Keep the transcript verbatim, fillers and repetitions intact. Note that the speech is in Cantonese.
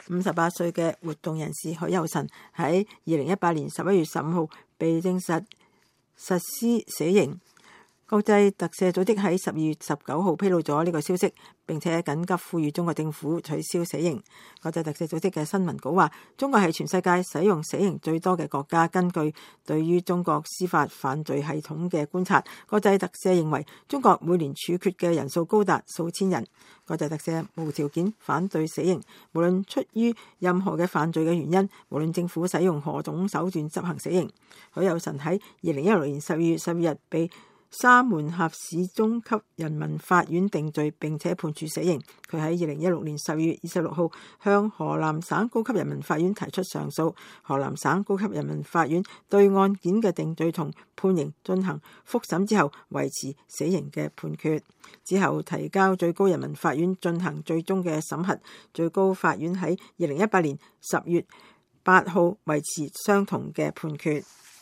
五十八歲嘅活動人士許有臣喺二零一八年十一月十五號被證實實施死刑。國際特赦組織喺十二月十九號披露咗呢個消息，並且緊急呼籲中國政府取消死刑。國際特赦組織嘅新聞稿話，中國係全世界使用死刑最多嘅國家。根據對於中國司法犯罪系統嘅觀察，國際特赦認為中國每年處決嘅人數高達數千人。國際特赦無條件反對死刑，無論出於任何嘅犯罪嘅原因，無論政府使用何種手段執行死刑。許有臣喺二零一六年十二月十二日被沙門峽市中級人民法院定罪並且判處死刑。佢喺二零一六年十二月二十六號向河南省高級人民法院提出上訴，河南省高級人民法院對案件嘅定罪同判刑進行複審之後，維持死刑嘅判決，之後提交最高人民法院進行最終嘅審核。最高法院喺二零一八年十月八號維持相同嘅判決。